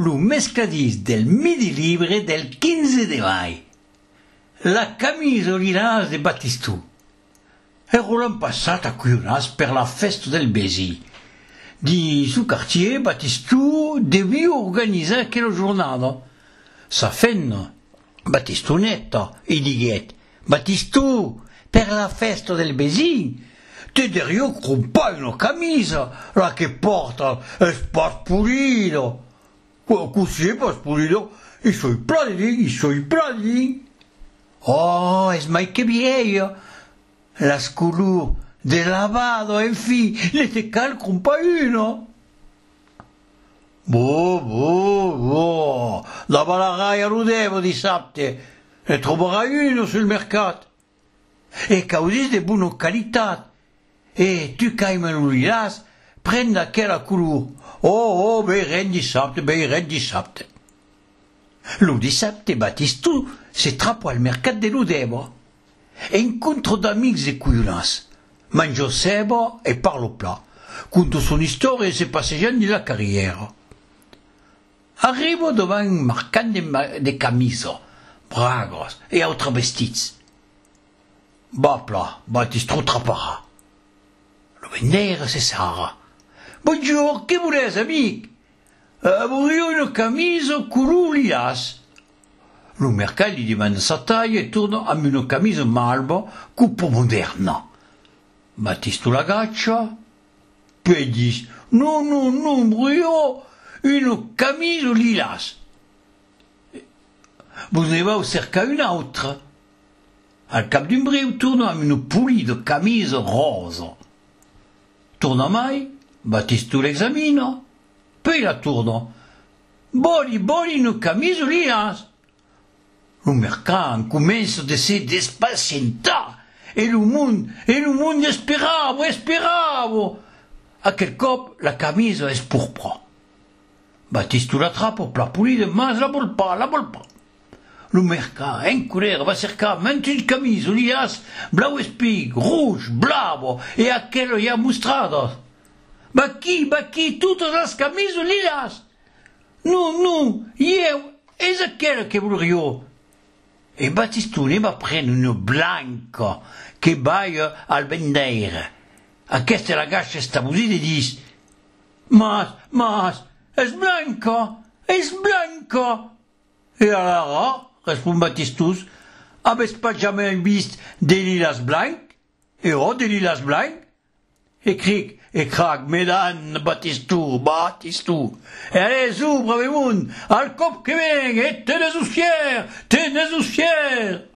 lo mescladís del Midi Libre del 15 de mai. La camisa lilás de Batistù. Ero l'an passat a Cuionàs per la festa del Besì. Di su quartier, Batistù devia organizzare aquella giornata. Sa fenna, Batistunetta, e diguet, Batistù, per la festa del Besì, te derio compare una camisa, la che porta è spaspulito. Così è spaspulito, i suoi platini. Oh, es mai che vieio. La sculù del lavado, infine, le te cal compaino. Boh, la balagai a Rudevo di sapte, ne troverai uno sul mercato. E caudis de buona qualità. E tu caimelo lilas, prenda quella color. Oh, bei ren di sapte. Lo di sapte Batistù se trappo al mercato de Rudevo. E incontro d'amics de Cuionàs. Mangio seba e parlo pla. Conto son storia e se passeggiando nella carriera. Arrivo davanti un mercato de camiso, bragas e altri vestits. Bapla, Batistù trapparà. Lo vendere se Sara. Bonjour, che volete, amic? Voglio una camisa color lilas. Lo mercato gli dimanda sa taglia e torna a una camisa malva cupo moderna. Batistù la gaccia, poi dice, no, voglio una camisa lilas. Vous ne va cercare un'altra. Al cap d'un breu torna a una pulita camisa rosa. Torna mai, Batistù l'esamina, poi la torna. Boli una camisa lilas. Lo mercato comincia a se despacientar e lo mondo speravo. A quel cop la camisa è purpura. Batistù la trappa per la pulita, ma la vol pas. Lo mercato in colère va cercare 21 camiso lilas, blau e spig, rouge, blavo e aquello ja mostrata. Ma chi, tutte le camiso lilas? No, io, es aquella che voglio. E Batistù ne va prendere una blanca che baia al vendere. A questa la gaccia stabusita e dice, mas, es blanca. E allora, risponde Batistù, avete pas jamais visto des lilas blancs? E ho des lilas blancs? E cric, e crac, mesdames, Batistù. E allez, bravi moun, al cop che venga, e tenez-vous fier.